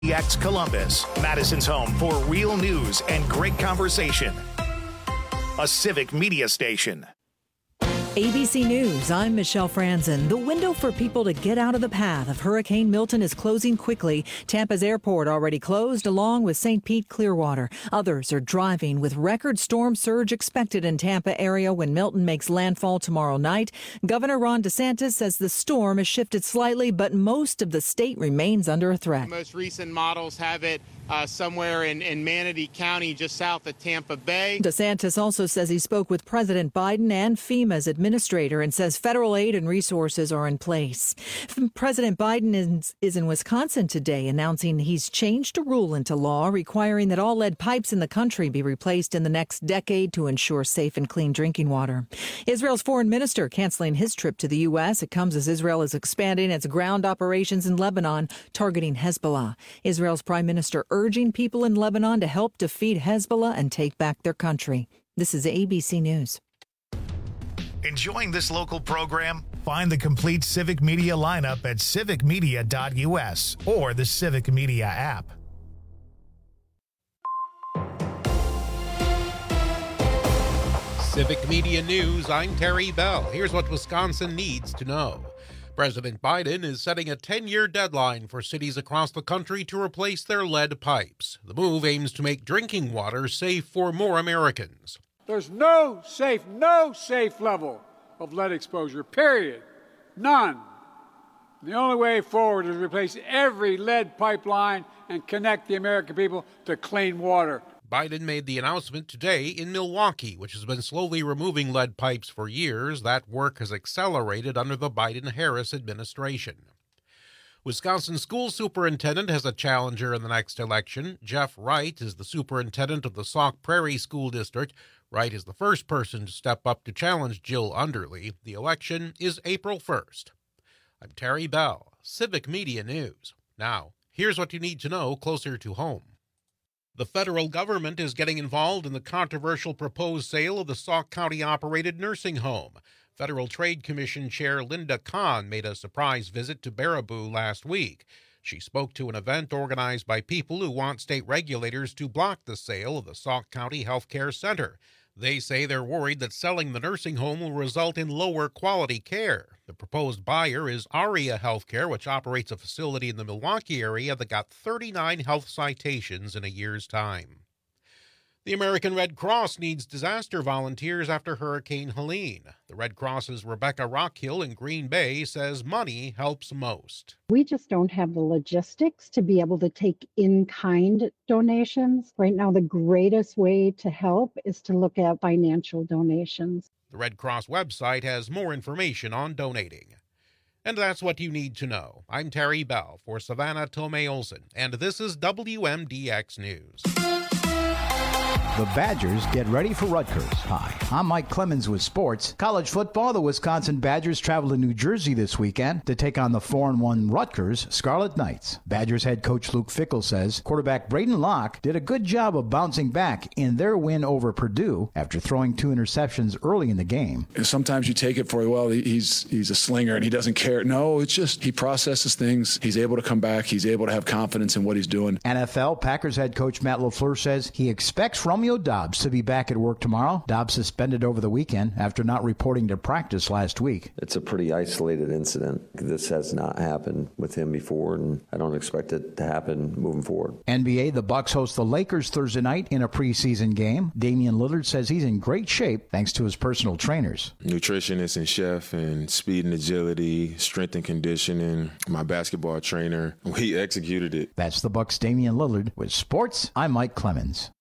WMDX Columbus, Madison's home for real news and great conversation. A civic media station. ABC News, I'm Michelle Franzen. The window for people to get out of the path of Hurricane Milton is closing quickly. Tampa's airport already closed, along with St. Pete Clearwater. Others are driving with record storm surge expected in Tampa area when Milton makes landfall tomorrow night. Governor Ron DeSantis says the storm has shifted slightly, but most of the state remains under a threat. The most recent models have it somewhere in Manatee County, just south of Tampa Bay. DeSantis also says he spoke with President Biden and FEMA's administrator and says federal aid and resources are in place. President Biden is in Wisconsin today, announcing he's changed a rule into law requiring that all lead pipes in the country be replaced in the next decade to ensure safe and clean drinking water. Israel's foreign minister canceling his trip to the U.S. It comes as Israel is expanding its ground operations in Lebanon, targeting Hezbollah. Israel's prime minister urging people in Lebanon to help defeat Hezbollah and take back their country. This is ABC News. Enjoying this local program? Find the complete Civic Media lineup at civicmedia.us or the Civic Media app. Civic Media News, I'm Terry Bell. Here's what Wisconsin needs to know. President Biden is setting a 10-year deadline for cities across the country to replace their lead pipes. The move aims to make drinking water safe for more Americans. There's no safe level of lead exposure, period. None. The only way forward is to replace every lead pipeline and connect the American people to clean water. Biden made the announcement today in Milwaukee, which has been slowly removing lead pipes for years. That work has accelerated under the Biden-Harris administration. Wisconsin school superintendent has a challenger in the next election. Jeff Wright is the superintendent of the Sauk Prairie School District. Wright is the first person to step up to challenge Jill Underly. The election is April 1st. I'm Terry Bell, Civic Media News. Now, here's what you need to know closer to home. The federal government is getting involved in the controversial proposed sale of the Sauk County-operated nursing home. Federal Trade Commission Chair Linda Kahn made a surprise visit to Baraboo last week. She spoke to an event organized by people who want state regulators to block the sale of the Sauk County Health Care Center. They say they're worried that selling the nursing home will result in lower quality care. The proposed buyer is Aria Healthcare, which operates a facility in the Milwaukee area that got 39 health citations in a year's time. The American Red Cross needs disaster volunteers after Hurricane Helene. The Red Cross's Rebecca Rockhill in Green Bay says money helps most. We just don't have the logistics to be able to take in-kind donations. Right now, the greatest way to help is to look at financial donations. The Red Cross website has more information on donating. And that's what you need to know. I'm Terry Bell for Savannah Tomei Olson, and this is WMDX News. The Badgers get ready for Rutgers. Hi, I'm Mike Clemens with sports. College football, the Wisconsin Badgers travel to New Jersey this weekend to take on the 4-1 Rutgers Scarlet Knights. Badgers head coach Luke Fickell says quarterback Braden Locke did a good job of bouncing back in their win over Purdue after throwing 2 interceptions early in the game. Sometimes you take it for, well, he's a slinger and he doesn't care. No, it's just he processes things. He's able to come back. He's able to have confidence in what he's doing. NFL, Packers head coach Matt LaFleur says he expects Romeo Doubs to be back at work tomorrow. Doubs suspended over the weekend after not reporting to practice last week. It's a pretty isolated incident. This has not happened with him before, and I don't expect it to happen moving forward. NBA, the Bucks host the Lakers Thursday night in a preseason game. Damian Lillard says he's in great shape thanks to his personal trainers. Nutritionist and chef and speed and agility, strength and conditioning. My basketball trainer, we executed it. That's the Bucks' Damian Lillard. With sports, I'm Mike Clemens.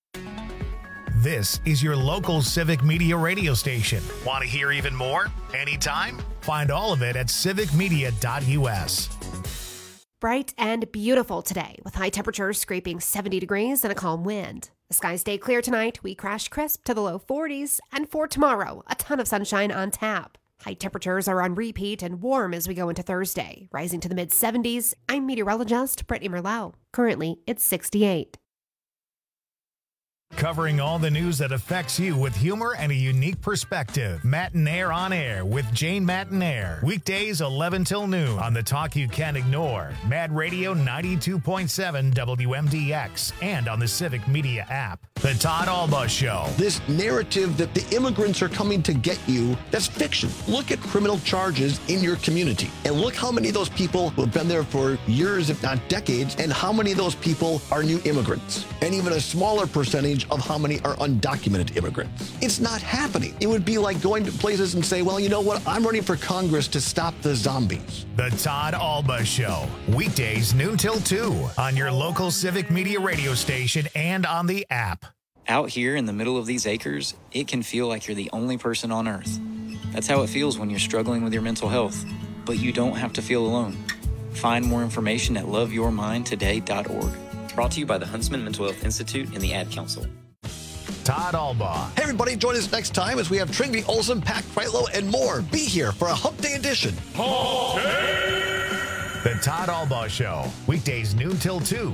This is your local Civic Media radio station. Want to hear even more? Anytime? Find all of it at civicmedia.us. Bright and beautiful today with high temperatures scraping 70 degrees and a calm wind. The skies stay clear tonight. We crash crisp to the low 40s. And for tomorrow, a ton of sunshine on tap. High temperatures are on repeat and warm as we go into Thursday, rising to the mid-70s. I'm meteorologist Brittany Merlot. Currently, it's 68. Covering all the news that affects you with humor and a unique perspective. Matinaire on Air with Jane Matinaire. Weekdays 11 till noon on the talk you can't ignore. Mad Radio 92.7 WMDX and on the Civic Media app. The Todd Alba Show. This narrative that the immigrants are coming to get you, that's fiction. Look at criminal charges in your community and look how many of those people who have been there for years, if not decades, and how many of those people are new immigrants. And even a smaller percentage of how many are undocumented immigrants. It's not happening. It would be like going to places and say, well, you know what? I'm running for Congress to stop the zombies. The Todd Alba Show. Weekdays noon till 2 on your local Civic Media radio station and on the app. Out here in the middle of these acres, it can feel like you're the only person on earth. That's how it feels when you're struggling with your mental health. But you don't have to feel alone. Find more information at loveyourmindtoday.org. Brought to you by the Huntsman Mental Health Institute and the Ad Council. Todd Alba. Hey, everybody, join us next time as we have Trinity Olsen, Pat Kreitlow, and more. Be here for a Hump Day edition. Hump Day! The Todd Alba Show. Weekdays noon till 2.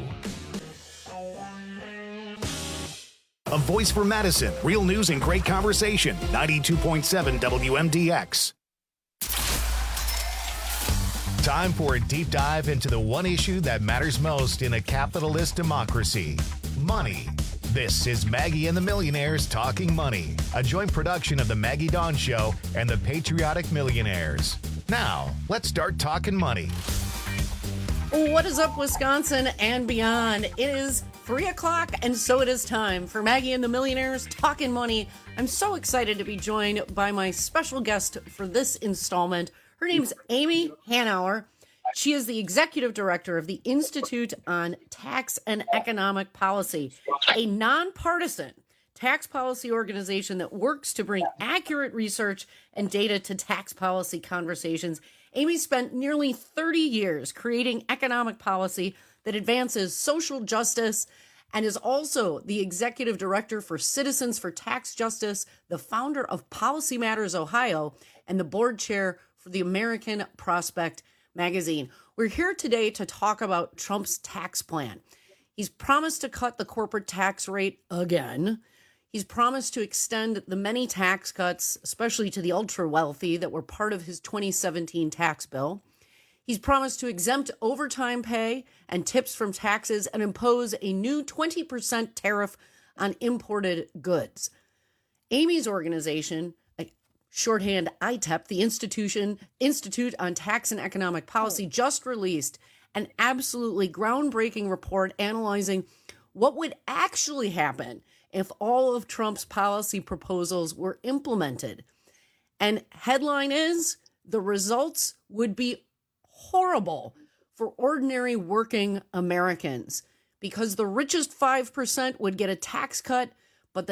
A voice for Madison. Real news and great conversation. 92.7 WMDX. Time for a deep dive into the one issue that matters most in a capitalist democracy. Money. This is Maggie and the Millionaires Talking Money, a joint production of the Maggie Dawn Show and the Patriotic Millionaires. Now, let's start talking money. What is up, Wisconsin and beyond? It is 3 o'clock, and so it is time for Maggie and the Millionaires Talking Money. I'm so excited to be joined by my special guest for this installment. Her name's Amy Hanauer. She is the executive director of the Institute on Tax and Economic Policy, a nonpartisan tax policy organization that works to bring accurate research and data to tax policy conversations. Amy spent nearly 30 years creating economic policy that advances social justice and is also the executive director for Citizens for Tax Justice, the founder of Policy Matters Ohio, and the board chair for the American Prospect magazine. We're here today to talk about Trump's tax plan. He's promised to cut the corporate tax rate again. He's promised to extend the many tax cuts, especially to the ultra wealthy, that were part of his 2017 tax bill. He's promised to exempt overtime pay and tips from taxes and impose a new 20% tariff on imported goods. Amy's organization, shorthand ITEP, the Institute on Tax and Economic Policy, just released an absolutely groundbreaking report analyzing what would actually happen if all of Trump's policy proposals were implemented. And headline is, the results would be horrible for ordinary working Americans, because the richest 5% would get a tax cut, but the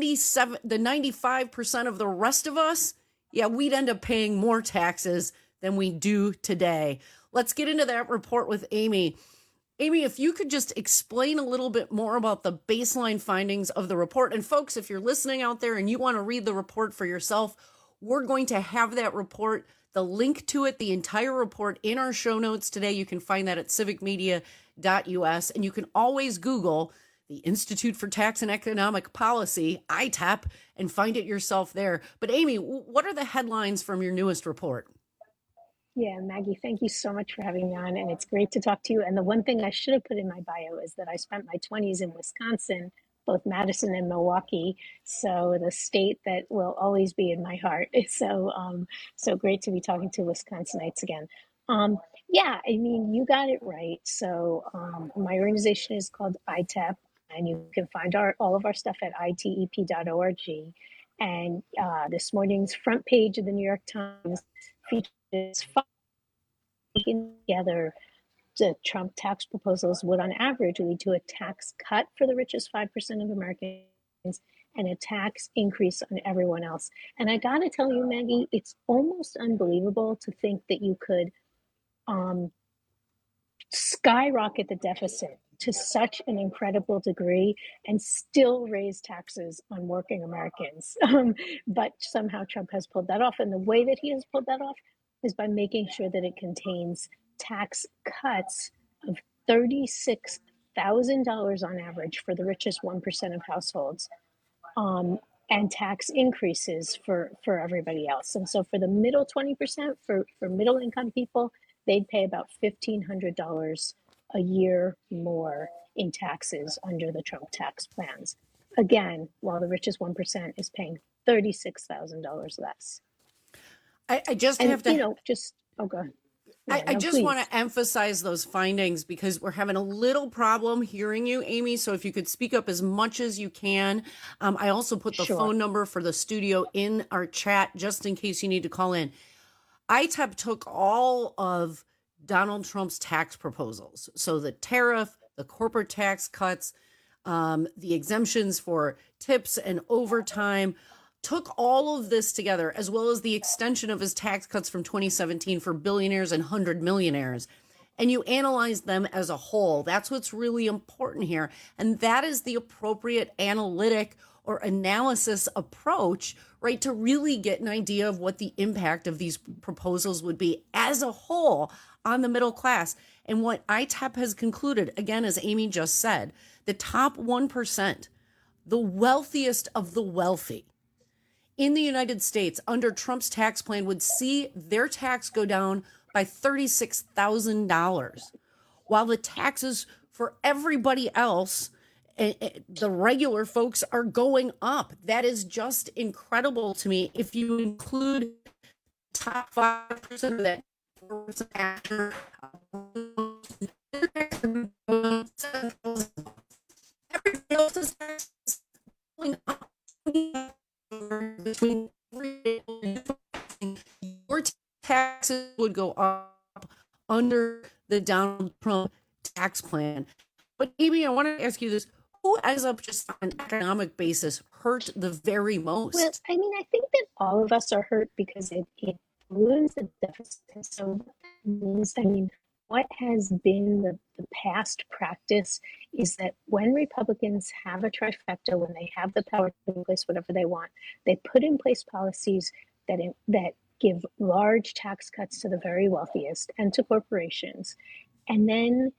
95% of the rest of us, we'd end up paying more taxes than we do today. Let's get into that report with Amy. Amy, if you could just explain a little bit more about the baseline findings of the report. And folks, if you're listening out there and you want to read the report for yourself, we're going to have that report, the link to it, the entire report in our show notes today. You can find that at civicmedia.us, and you can always Google the Institute for Tax and Economic Policy, ITAP, and find it yourself there. But Amy, what are the headlines from your newest report? Yeah, Maggie, thank you so much for having me on, and it's great to talk to you. And the one thing I should have put in my bio is that I spent my 20s in Wisconsin, both Madison and Milwaukee, so the state that will always be in my heart. So great to be talking to Wisconsinites again. You got it right. So my organization is called ITEP, and you can find all of our stuff at itep.org. And this morning's front page of the New York Times features taken together the Trump tax proposals would on average lead to a tax cut for the richest 5% of Americans and a tax increase on everyone else. And I gotta tell you, Maggie, it's almost unbelievable to think that you could skyrocket the deficit to such an incredible degree and still raise taxes on working Americans. But somehow Trump has pulled that off. And the way that he has pulled that off is by making sure that it contains tax cuts of $36 $1,000 on average for the richest 1% of households, and tax increases for everybody else. And so for the middle 20%, for middle income people, they'd pay about $1,500 a year more in taxes under the Trump tax plans. Again, while the richest 1% is paying $36,000 less. I just have to, oh, go ahead. I just want to emphasize those findings because we're having a little problem hearing you, Amy. So if you could speak up as much as you can. I also put the phone number for the studio in our chat just in case you need to call in. ITEP took all of Donald Trump's tax proposals. So the tariff, the corporate tax cuts, the exemptions for tips and overtime, took all of this together, as well as the extension of his tax cuts from 2017 for billionaires and 100 millionaires. And you analyze them as a whole. That's what's really important here. And that is the appropriate analytic or analysis approach, right, to really get an idea of what the impact of these proposals would be as a whole on the middle class. And what ITEP has concluded, again, as Amy just said, the top 1%, the wealthiest of the wealthy in the United States under Trump's tax plan would see their tax go down by $36,000, while the taxes for everybody else, the regular folks, are going up. That is just incredible to me. If you include top 5% of that, after everybody else's taxes going up. Between your taxes would go up under the Donald Trump tax plan. But Amy, I want to ask you this: who ends up just on an economic basis hurt the very most? Well, I mean, I think that all of us are hurt because it balloons the deficit. So that means, I mean, what has been the past practice is that when Republicans have a trifecta, when they have the power to put in place whatever they want, they put in place policies that give large tax cuts to the very wealthiest and to corporations, and then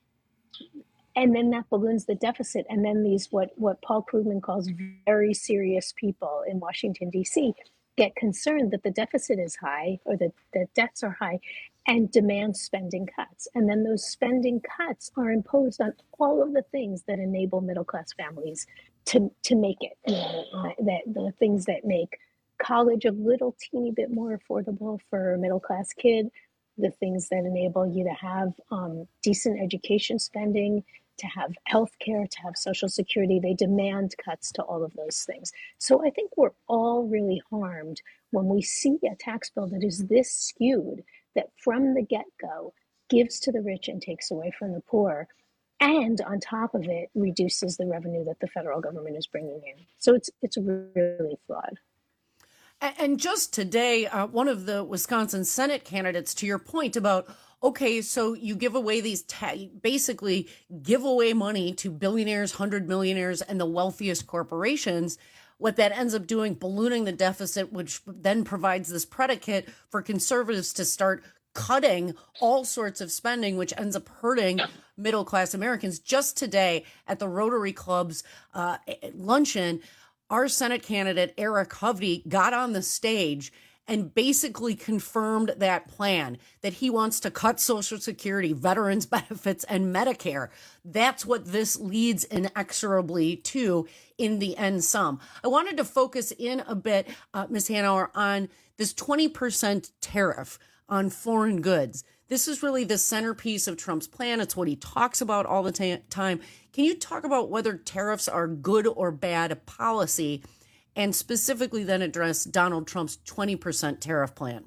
that balloons the deficit. And then these what Paul Krugman calls very serious people in Washington, D.C. get concerned that the deficit is high or that the debts are high and demand spending cuts. And then those spending cuts are imposed on all of the things that enable middle-class families to make it. The things that make college a little teeny bit more affordable for a middle-class kid, the things that enable you to have decent education spending, to have health care, to have Social Security. They demand cuts to all of those things. So I think we're all really harmed when we see a tax bill that is this skewed, that from the get-go gives to the rich and takes away from the poor, and on top of it reduces the revenue that the federal government is bringing in. So it's really flawed. And just today, one of the Wisconsin Senate candidates, to your point about, okay, so you give away these, basically give away money to billionaires, 100 millionaires, and the wealthiest corporations. What that ends up doing, ballooning the deficit, which then provides this predicate for conservatives to start cutting all sorts of spending, which ends up hurting middle-class Americans. Just today at the Rotary Club's luncheon, our Senate candidate, Eric Hovde, got on the stage and basically confirmed that plan, that he wants to cut Social Security, veterans benefits, and Medicare. That's what this leads inexorably to in the end sum. I wanted to focus in a bit, Ms. Hanauer, on this 20% tariff on foreign goods. This is really the centerpiece of Trump's plan. It's what he talks about all the time. Can you talk about whether tariffs are good or bad policy, and specifically then address Donald Trump's 20% tariff plan?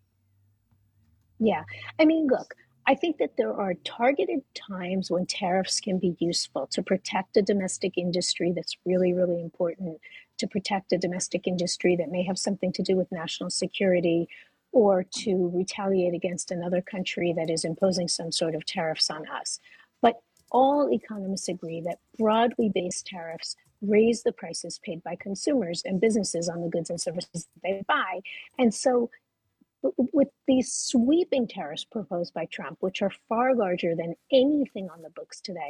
Yeah. I mean, look, I think that there are targeted times when tariffs can be useful to protect a domestic industry that's really, really important, to protect a domestic industry that may have something to do with national security, or to retaliate against another country that is imposing some sort of tariffs on us. But all economists agree that broadly based tariffs raise the prices paid by consumers and businesses on the goods and services that they buy. And so with these sweeping tariffs proposed by Trump, which are far larger than anything on the books today,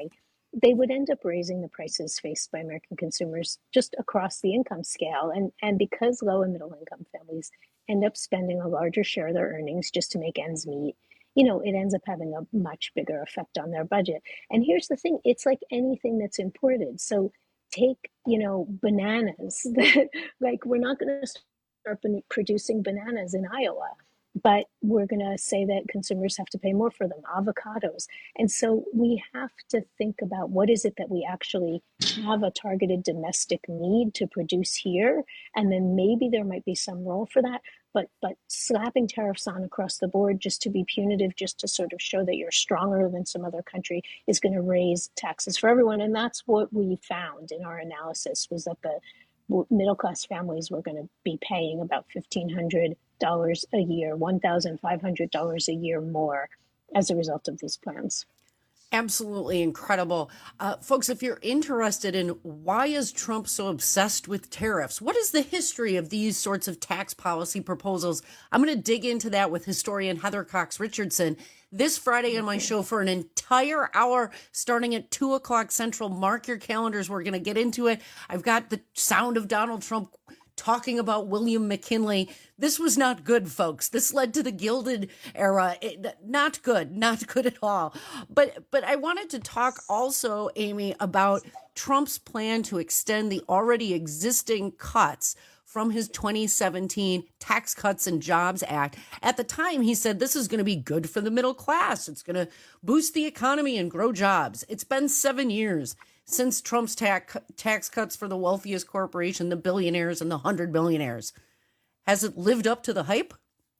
they would end up raising the prices faced by American consumers just across the income scale. And because low and middle income families end up spending a larger share of their earnings just to make ends meet, it ends up having a much bigger effect on their budget. And here's the thing, it's like anything that's imported. So take, bananas, like we're not going to start producing bananas in Iowa, but we're going to say that consumers have to pay more for them, avocados. And so we have to think about what is it that we actually have a targeted domestic need to produce here. And then maybe there might be some role for that. But slapping tariffs on across the board just to be punitive, just to sort of show that you're stronger than some other country, is going to raise taxes for everyone. And that's what we found in our analysis, was that the middle-class families were going to be paying about $1,500 a year, $1,500 a year more as a result of these plans. Absolutely incredible. Folks, if you're interested in why is Trump so obsessed with tariffs, what is the history of these sorts of tax policy proposals? I'm going to dig into that with historian Heather Cox Richardson this Friday on my show for an entire hour starting at 2 o'clock Central. Mark your calendars. We're going to get into it. I've got the sound of Donald Trump talking about William McKinley. This was not good, folks. This led to the Gilded Era. Not good at all. But I wanted to talk also, Amy, about Trump's plan to extend the already existing cuts from his 2017 Tax Cuts and Jobs Act. At the time, he said this is going to be good for the middle class. It's going to boost the economy and grow jobs. It's been 7 years since Trump's tax cuts for the wealthiest corporation, the billionaires and the 100 billionaires. Has it lived up to the hype?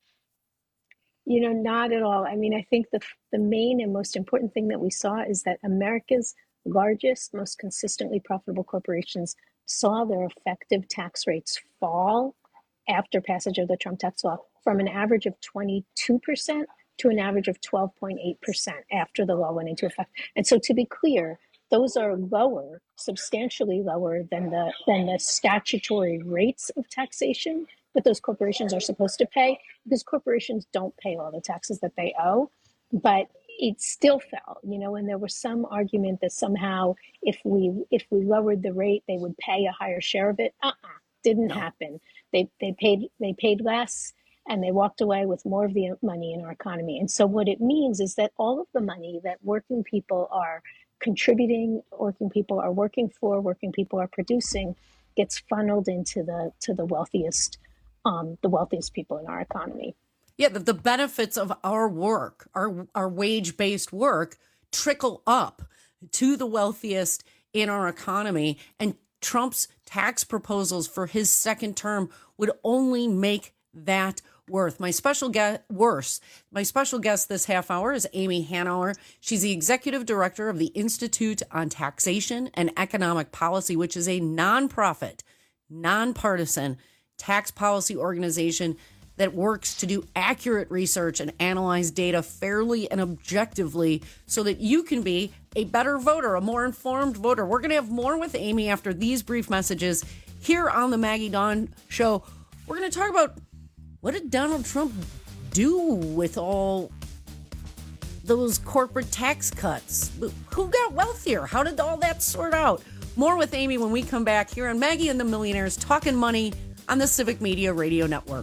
Not at all. I mean, I think the main and most important thing that we saw is that America's largest, most consistently profitable corporations saw their effective tax rates fall after passage of the Trump tax law from an average of 22% to an average of 12.8% after the law went into effect. And so, to be clear, those are lower, substantially lower than the statutory rates of taxation that those corporations are supposed to pay, because corporations don't pay all the taxes that they owe. But it still fell, and there was some argument that somehow if we lowered the rate, they would pay a higher share of it. Didn't happen. They paid less, and they walked away with more of the money in our economy. And so what it means is that all of the money that working people are contributing, working people are working for, working people are producing, gets funneled into the wealthiest people in our economy. Yeah, the benefits of our work, our wage-based work, trickle up to the wealthiest in our economy. And Trump's tax proposals for his second term would only make that worth. My special guest this half hour is Amy Hanauer. She's the executive director of the Institute on Taxation and Economic Policy, which is a nonprofit, nonpartisan tax policy organization that works to do accurate research and analyze data fairly and objectively so that you can be a better voter, a more informed voter. We're going to have more with Amy after these brief messages here on the Maggie Dawn Show. We're going to talk about what did Donald Trump do with all those corporate tax cuts? Who got wealthier? How did all that sort out? More with Amy when we come back here on Maggie and the Millionaires Talking Money on the Civic Media Radio Network.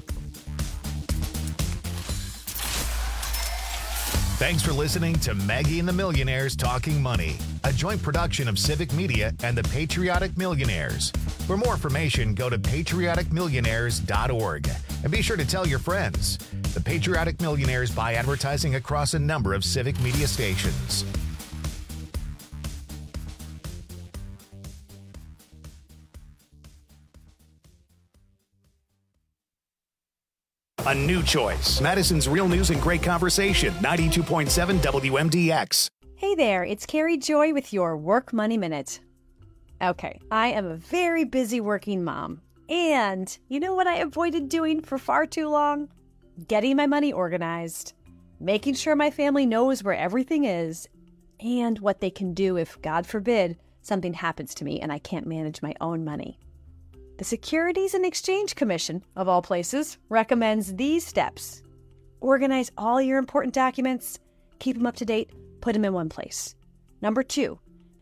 Thanks for listening to Maggie and the Millionaires Talking Money, a joint production of Civic Media and the Patriotic Millionaires. For more information, go to patrioticmillionaires.org and be sure to tell your friends. The Patriotic Millionaires buy advertising across a number of Civic Media stations. A new choice. Madison's Real News and Great Conversation, 92.7 WMDX. Hey there, it's Carrie Joy with your Work Money Minute. Okay, I am a very busy working mom. And you know what I avoided doing for far too long? Getting my money organized. Making sure my family knows where everything is and what they can do if, God forbid, something happens to me and I can't manage my own money. The Securities and Exchange Commission, of all places, recommends these steps. Organize all your important documents, keep them up to date, put them in one place. Number 2,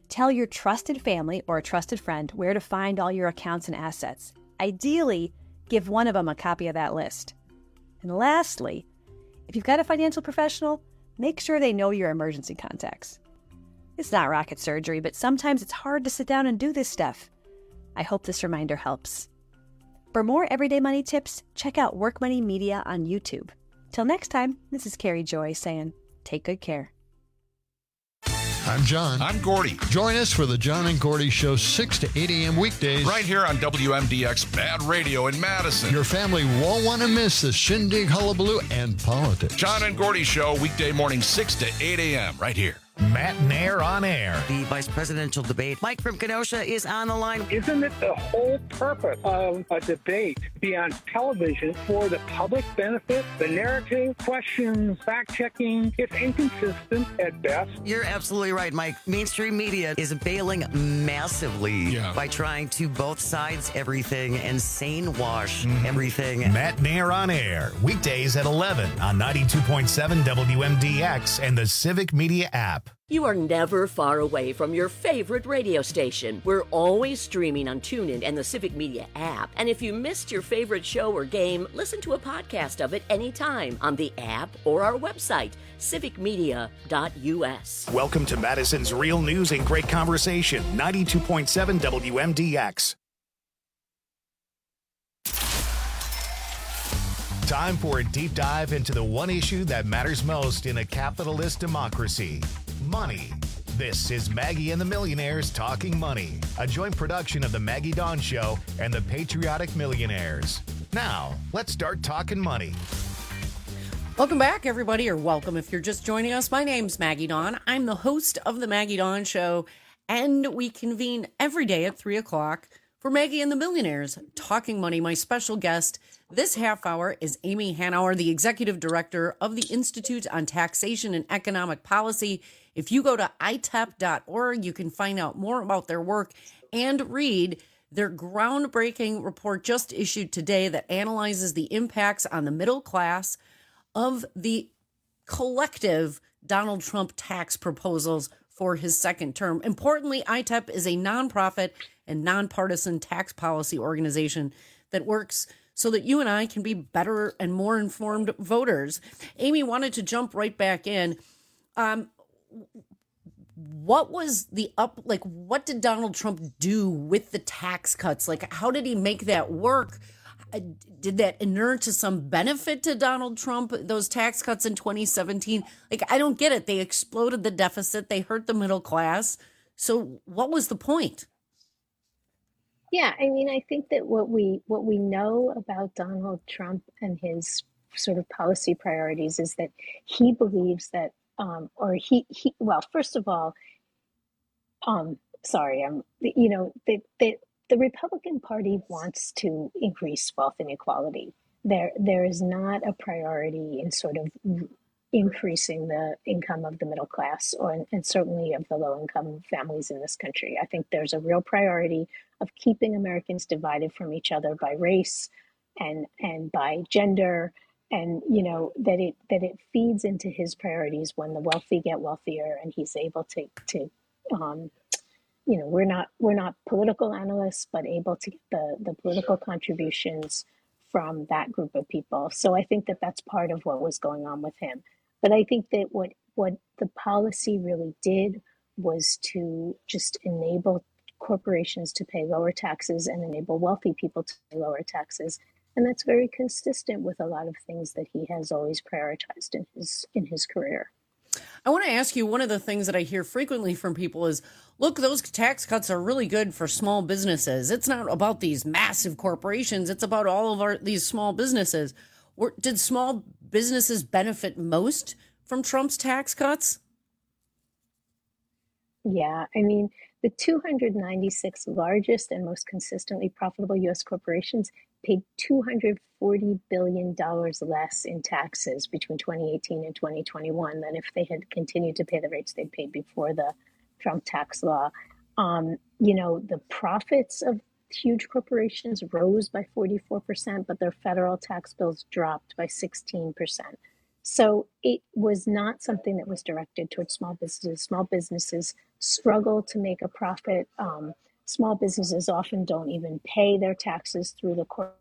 Tell your trusted family or a trusted friend where to find all your accounts and assets. Ideally, give one of them a copy of that list. And lastly, if you've got a financial professional, make sure they know your emergency contacts. It's not rocket surgery, but sometimes it's hard to sit down and do this stuff. I hope this reminder helps. For more everyday money tips, check out Work Money Media on YouTube. Till next time, this is Carrie Joy saying, take good care. I'm John. I'm Gordy. Join us for the John and Gordy Show, 6 to 8 a.m. weekdays. Right here on WMDX Bad Radio in Madison. Your family won't want to miss the shindig, hullabaloo, and politics. John and Gordy Show, weekday morning, 6 to 8 a.m. right here. Matt Nair on air. The vice presidential debate. Mike from Kenosha is on the line. Isn't it the whole purpose of a debate to be on television for the public benefit? The narrative, questions, fact-checking, it's inconsistent at best. You're absolutely right, Mike. Mainstream media is bailing massively by trying to both sides everything and sane wash everything. Matt Nair on air. Weekdays at 11 on 92.7 WMDX and the Civic Media app. You are never far away from your favorite radio station. We're always streaming on TuneIn and the Civic Media app. And if you missed your favorite show or game, listen to a podcast of it anytime on the app or our website, civicmedia.us. Welcome to Madison's Real News and Great Conversation, 92.7 WMDX. Time for a deep dive into the one issue that matters most in a capitalist democracy: money. This is Maggie and the Millionaires Talking Money, a joint production of the Maggie Dawn Show and the Patriotic Millionaires. Now, let's start talking money. Welcome back, everybody, or welcome if you're just joining us. My name's Maggie Dawn. I'm the host of the Maggie Dawn Show, and we convene every day at 3 o'clock for Maggie and the Millionaires Talking Money. My special guest this half hour is Amy Hanauer, the executive director of the Institute on Taxation and Economic Policy. If you go to itep.org, you can find out more about their work and read their groundbreaking report just issued today that analyzes the impacts on the middle class of the collective Donald Trump tax proposals for his second term. Importantly, ITEP is a nonprofit and nonpartisan tax policy organization that works so that you and I can be better and more informed voters. Amy wanted to jump right back in. What was what did Donald Trump do with the tax cuts? Like, how did he make that work? Did that inure to some benefit to Donald Trump, those tax cuts in 2017? Like, I don't get it. They exploded the deficit. They hurt the middle class. So what was the point? Yeah, I mean, I think that what we know about Donald Trump and his sort of policy priorities is that he believes that, first of all, the Republican Party wants to increase wealth inequality. There is not a priority in sort of increasing the income of the middle class and certainly of the low-income families in this country. I think there's a real priority of keeping Americans divided from each other by race and by gender, and that it feeds into his priorities when the wealthy get wealthier and he's able to we're not political analysts, but able to get the political contributions from that group of people. So I think that that's part of what was going on with him. But I think that what the policy really did was to just enable corporations to pay lower taxes and enable wealthy people to pay lower taxes. And that's very consistent with a lot of things that he has always prioritized in his career. I want to ask you, one of the things that I hear frequently from people is, look, those tax cuts are really good for small businesses. It's not about these massive corporations. It's about all of these small businesses. Did small businesses benefit most from Trump's tax cuts? Yeah, I mean, the 296 largest and most consistently profitable U.S. corporations paid $240 billion less in taxes between 2018 and 2021 than if they had continued to pay the rates they paid before the Trump tax law. The profits of huge corporations rose by 44%, but their federal tax bills dropped by 16%. So it was not something that was directed towards small businesses. Small businesses struggle to make a profit. Small businesses often don't even pay their taxes through the corporate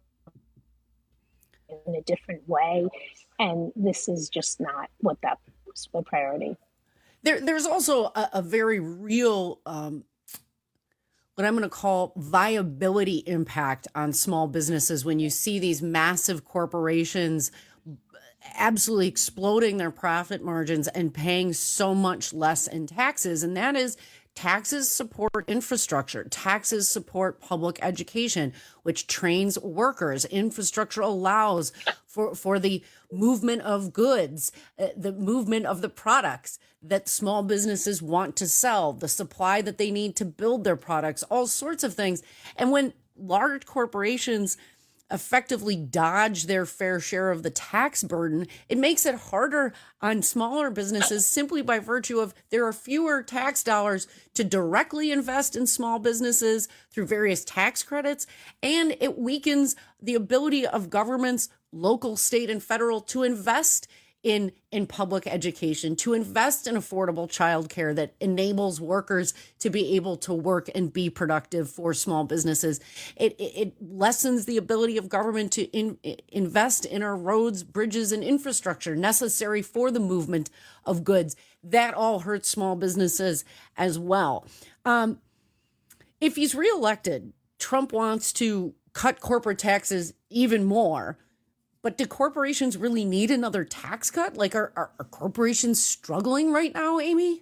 in a different way. And this is just not what that was the priority. There's also a very real, what I'm going to call viability impact on small businesses when you see these massive corporations absolutely exploding their profit margins and paying so much less in taxes. And that is taxes support infrastructure. Taxes support public education, which trains workers. Infrastructure allows for the movement of goods, the movement of the products that small businesses want to sell, the supply that they need to build their products, all sorts of things. And when large corporations effectively dodge their fair share of the tax burden, it makes it harder on smaller businesses simply by virtue of there are fewer tax dollars to directly invest in small businesses through various tax credits, and it weakens the ability of governments, local, state, and federal, to invest in public education, to invest in affordable childcare that enables workers to be able to work and be productive for small businesses. It lessens the ability of government to invest in our roads, bridges, and infrastructure necessary for the movement of goods. That all hurts small businesses as well. If he's reelected, Trump wants to cut corporate taxes even more. But do corporations really need another tax cut? Like, are corporations struggling right now, Amy?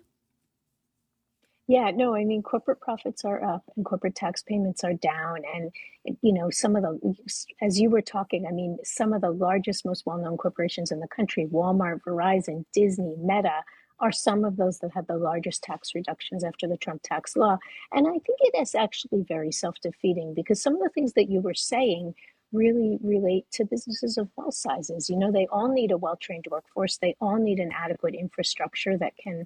Yeah, no, I mean, corporate profits are up and corporate tax payments are down. And, you know, some of the, as you were talking, I mean, some of the largest, most well-known corporations in the country, Walmart, Verizon, Disney, Meta, are some of those that had the largest tax reductions after the Trump tax law. And I think it is actually very self-defeating because some of the things that you were saying really relate to businesses of all sizes. You know, they all need a well-trained workforce. They all need an adequate infrastructure that can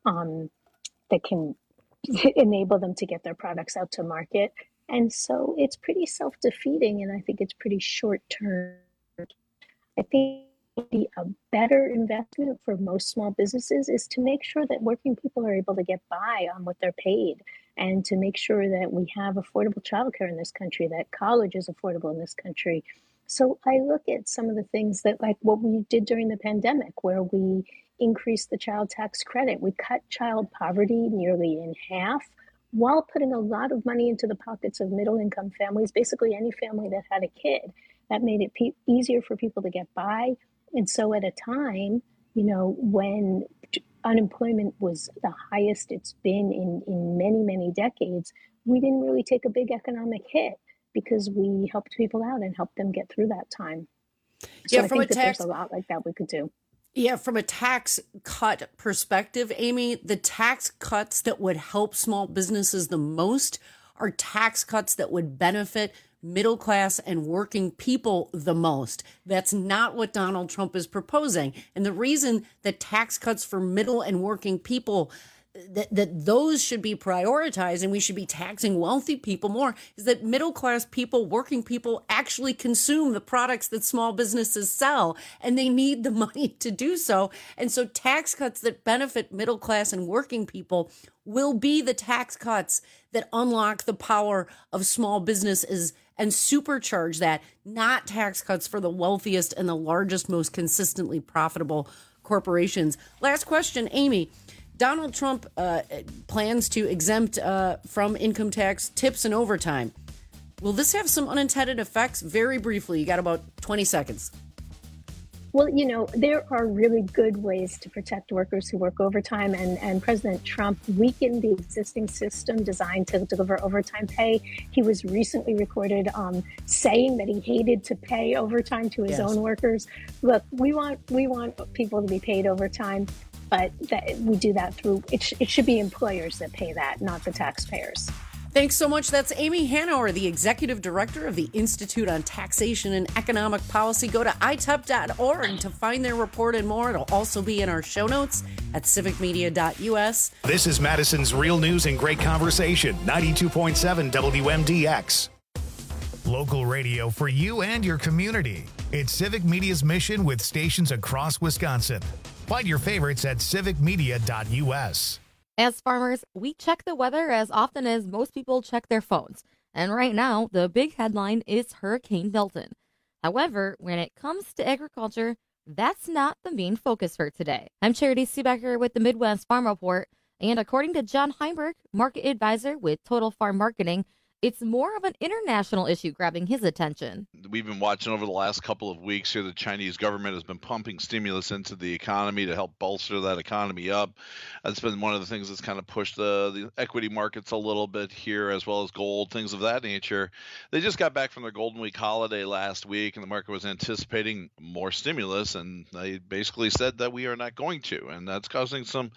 enable them to get their products out to market. And so it's pretty self-defeating, and I think it's pretty short-term. I think a better investment for most small businesses is to make sure that working people are able to get by on what they're paid, and to make sure that we have affordable childcare in this country, that college is affordable in this country. So I look at some of the things that, like what we did during the pandemic, where we increased the child tax credit. We cut child poverty nearly in half while putting a lot of money into the pockets of middle-income families, basically any family that had a kid. That made it easier for people to get by. And so at a time, you know, when unemployment was the highest it's been in many, many decades, we didn't really take a big economic hit because we helped people out and helped them get through that time. So yeah, I think that there's a lot like that we could do. Yeah, from a tax cut perspective, Amy, the tax cuts that would help small businesses the most are tax cuts that would benefit middle class and working people the most. That's not what Donald Trump is proposing. And the reason that tax cuts for middle and working people, that those should be prioritized and we should be taxing wealthy people more, is that middle class people, working people actually consume the products that small businesses sell, and they need the money to do so. And so tax cuts that benefit middle class and working people will be the tax cuts that unlock the power of small businesses and supercharge that, not tax cuts for the wealthiest and the largest, most consistently profitable corporations. Last question, Amy. Donald Trump plans to exempt from income tax tips and overtime. Will this have some unintended effects? Very briefly, you got about 20 seconds. Well, you know, there are really good ways to protect workers who work overtime, and President Trump weakened the existing system designed to deliver overtime pay. He was recently recorded saying that he hated to pay overtime to his own workers. Look, we want people to be paid overtime, but we do that through, it should be employers that pay that, not the taxpayers. Thanks so much. That's Amy Hanauer, the Executive Director of the Institute on Taxation and Economic Policy. Go to itep.org to find their report and more. It'll also be in our show notes at civicmedia.us. This is Madison's Real News and Great Conversation, 92.7 WMDX. Local radio for you and your community. It's Civic Media's mission with stations across Wisconsin. Find your favorites at civicmedia.us. As farmers, we check the weather as often as most people check their phones. And right now, the big headline is Hurricane Milton. However, when it comes to agriculture, that's not the main focus for today. I'm Charity Seebecker with the Midwest Farm Report, and according to John Heinberg, market advisor with Total Farm Marketing, it's more of an international issue grabbing his attention. We've been watching over the last couple of weeks here. The Chinese government has been pumping stimulus into the economy to help bolster that economy up. That's been one of the things that's kind of pushed the equity markets a little bit here, as well as gold, things of that nature. They just got back from their Golden Week holiday last week, and the market was anticipating more stimulus, and they basically said that we are not going to, and that's causing some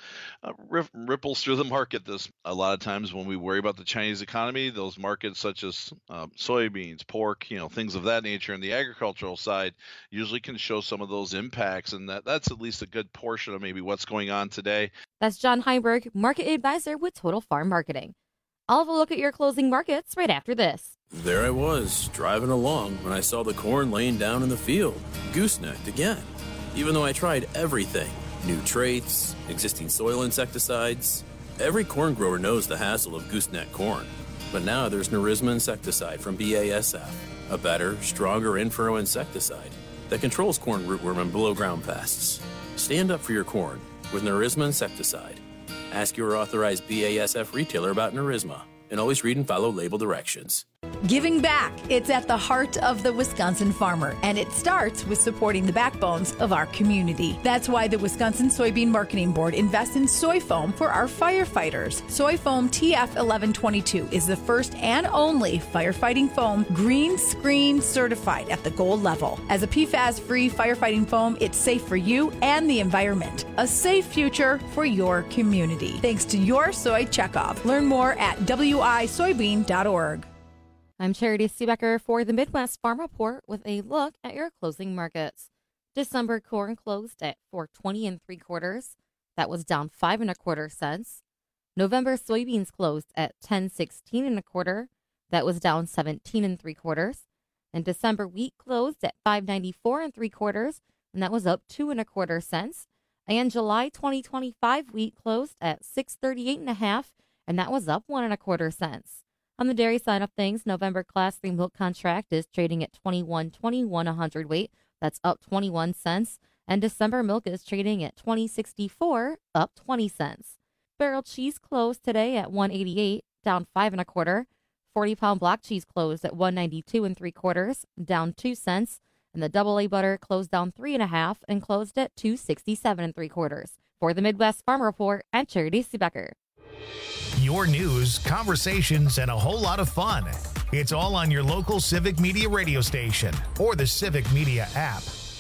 ripples through the market. A lot of times when we worry about the Chinese economy, those markets such as soybeans, pork, things of that nature, and the agricultural side usually can show some of those impacts, and that's at least a good portion of maybe what's going on today. That's John Heinberg, market advisor with Total Farm Marketing. I'll have a look at your closing markets right after this. There I was, driving along when I saw the corn laying down in the field, goosenecked again. Even though I tried everything, new traits, existing soil insecticides, every corn grower knows the hassle of gooseneck corn. But now there's Nerisma insecticide from BASF, a better, stronger in-furrow insecticide that controls corn rootworm and below-ground pests. Stand up for your corn with Nerisma insecticide. Ask your authorized BASF retailer about Nerisma, and always read and follow label directions. Giving back. It's at the heart of the Wisconsin farmer, and it starts with supporting the backbones of our community. That's why the Wisconsin Soybean Marketing Board invests in soy foam for our firefighters. Soy foam TF1122 is the first and only firefighting foam green screen certified at the gold level. As a PFAS-free firefighting foam, it's safe for you and the environment. A safe future for your community. Thanks to your soy checkoff. Learn more at wisoybean.org. I'm Charity Seebecker for the Midwest Farm Report with a look at your closing markets. December corn closed at $4.20 3/4. That was down 5 1/4 cents. November soybeans closed at $10.16 1/4. That was down 17 3/4. And December wheat closed at $5.94 3/4, and that was up 2 1/4 cents. And July 2025 wheat closed at $6.38 1/2, and that was up 1 1/4 cents. On the dairy side of things, November Class 3 milk contract is trading at $21.21 a hundredweight. That's up 21 cents. And December milk is trading at $20.64, up 20 cents. Barrel cheese closed today at $1.88, down 5 1/4. 40-pound block cheese closed at $1.92 3/4, down 2 cents. And the AA butter closed down 3 1/2 and closed at $2.67 3/4. For the Midwest Farm Report, I'm Charity Seebecker. Your news, conversations, and a whole lot of fun. It's all on your local Civic Media radio station or the Civic Media app.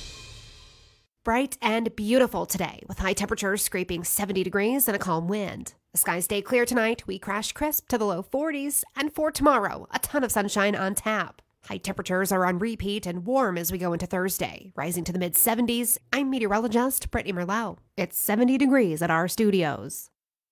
Bright and beautiful today with high temperatures scraping 70 degrees and a calm wind. The skies stay clear tonight. We crash crisp to the low 40s. And for tomorrow, a ton of sunshine on tap. High temperatures are on repeat and warm as we go into Thursday, rising to the mid-70s. I'm meteorologist Brittany Merlot. It's 70 degrees at our studios.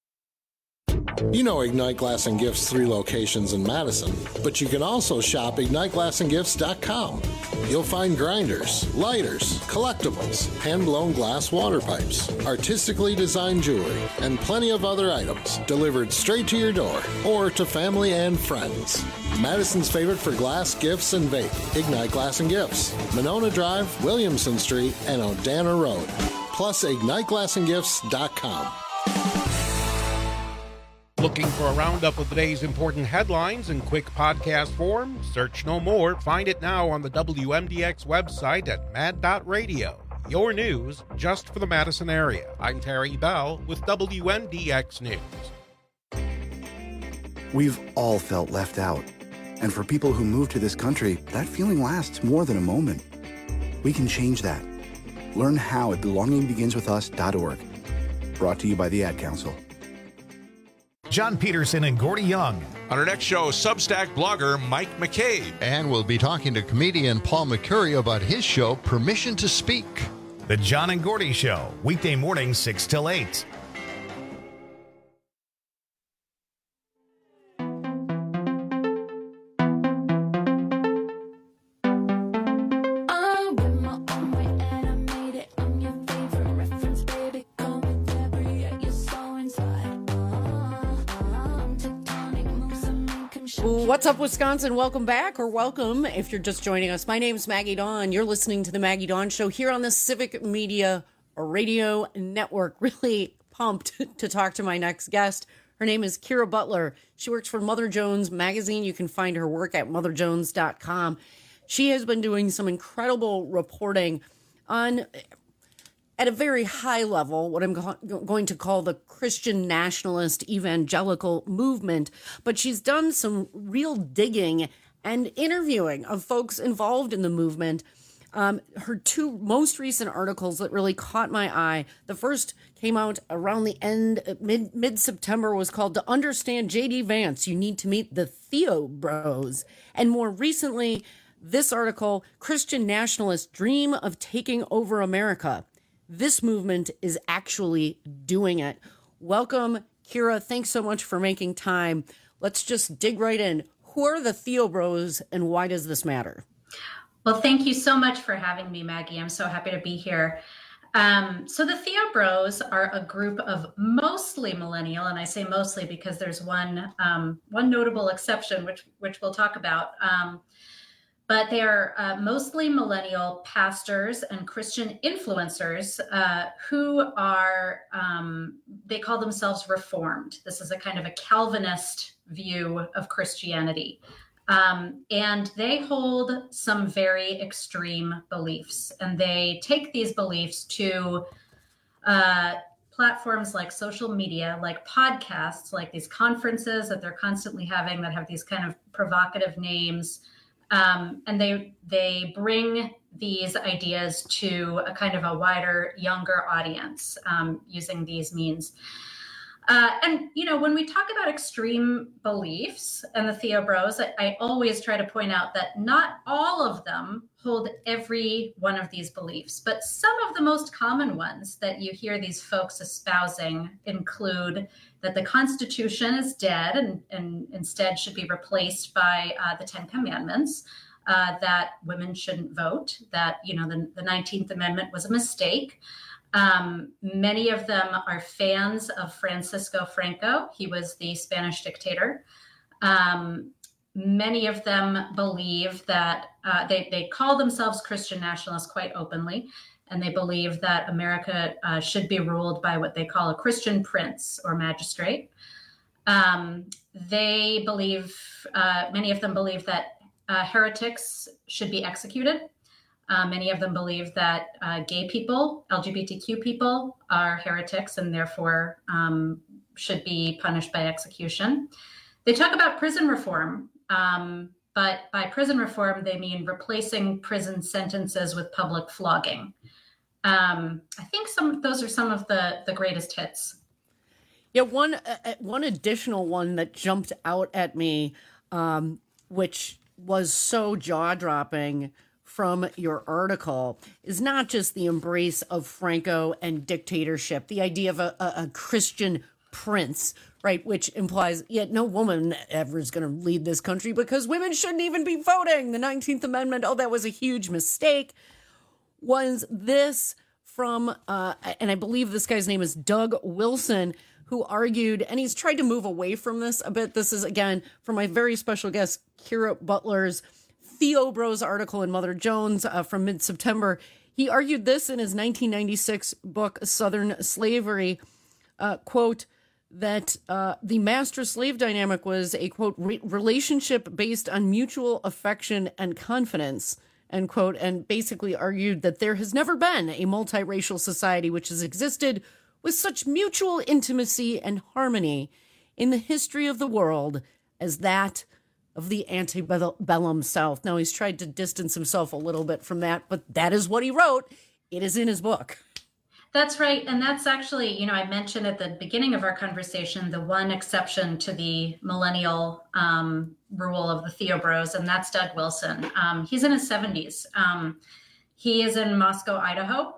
You know Ignite Glass and Gifts' 3 locations in Madison, but you can also shop IgniteGlassandGifts.com. You'll find grinders, lighters, collectibles, hand-blown glass water pipes, artistically designed jewelry, and plenty of other items delivered straight to your door or to family and friends. Madison's favorite for glass, gifts, and vape. Ignite Glass and Gifts, Monona Drive, Williamson Street, and Odana Road. Plus, IgniteGlassandGifts.com. Looking for a roundup of the day's important headlines in quick podcast form? Search no more. Find it now on the WMDX website at mad.radio. Your news just for the Madison area. I'm Terry Bell with WMDX News. We've all felt left out. And for people who move to this country, that feeling lasts more than a moment. We can change that. Learn how at belongingbeginswithus.org. Brought to you by the Ad Council. John Peterson and Gordy Young. On our next show, Substack blogger Mike McCabe. And we'll be talking to comedian Paul McCurry about his show, Permission to Speak. The John and Gordy Show, weekday mornings 6 till 8. What's up, Wisconsin? Welcome back, or welcome if you're just joining us. My name's Maggie Dawn. You're listening to the Maggie Dawn Show here on the Civic Media Radio Network. Really pumped to talk to my next guest. Her name is Kira Butler. She works for Mother Jones Magazine. You can find her work at motherjones.com. She has been doing some incredible reporting on, at a very high level, what I'm going to call the Christian nationalist evangelical movement. But she's done some real digging and interviewing of folks involved in the movement. Her two most recent articles that really caught my eye, the first came out around the end, mid-September, was called To Understand J.D. Vance, You Need to Meet the Theo Bros. And more recently, this article, Christian Nationalists Dream of Taking Over America. This movement is actually doing it. Welcome, Kira. Thanks so much for making time. Let's just dig right in. Who are the Theo Bros and why does this matter? Well, thank you so much for having me, Maggie. I'm so happy to be here. So the Theo Bros are a group of mostly millennial, and I say mostly because there's one notable exception, which we'll talk about. But they are mostly millennial pastors and Christian influencers who are, they call themselves Reformed. This is a kind of a Calvinist view of Christianity. And they hold some very extreme beliefs, and they take these beliefs to platforms like social media, like podcasts, like these conferences that they're constantly having that have these kind of provocative names. And they bring these ideas to a kind of a wider, younger audience using these means. And, you know, when we talk about extreme beliefs and the Theo Bros, I always try to point out that not all of them hold every one of these beliefs, but some of the most common ones that you hear these folks espousing include that the Constitution is dead and instead should be replaced by the Ten Commandments, that women shouldn't vote, that, you know, the 19th Amendment was a mistake. Many of them are fans of Francisco Franco. He was the Spanish dictator. Many of them believe that they call themselves Christian nationalists quite openly, and they believe that America should be ruled by what they call a Christian prince or magistrate. They believe, many of them believe that heretics should be executed. Many of them believe that gay people, LGBTQ people, are heretics and therefore should be punished by execution. They talk about prison reform, but by prison reform, they mean replacing prison sentences with public flogging. I think those are some of the greatest hits. Yeah, one additional one that jumped out at me, which was so jaw-dropping from your article, is not just the embrace of Franco and dictatorship, the idea of a Christian prince, right, which implies yet no woman ever is going to lead this country because women shouldn't even be voting. The 19th Amendment, oh, that was a huge mistake. Was this from, and I believe this guy's name is Doug Wilson, who argued, and he's tried to move away from this a bit. This is, again, from my very special guest, Kira Butler's Theo Bros article in Mother Jones from mid-September. He argued this in his 1996 book, Southern Slavery, quote, that the master-slave dynamic was a, quote, relationship based on mutual affection and confidence, end quote, and basically argued that there has never been a multiracial society which has existed with such mutual intimacy and harmony in the history of the world as that of the antebellum South. Now, he's tried to distance himself a little bit from that, but that is what he wrote. It is in his book. That's right. And that's actually, you know, I mentioned at the beginning of our conversation, the one exception to the millennial rule of the Theo Bros, and that's Doug Wilson. He's in his 70s. He is in Moscow, Idaho,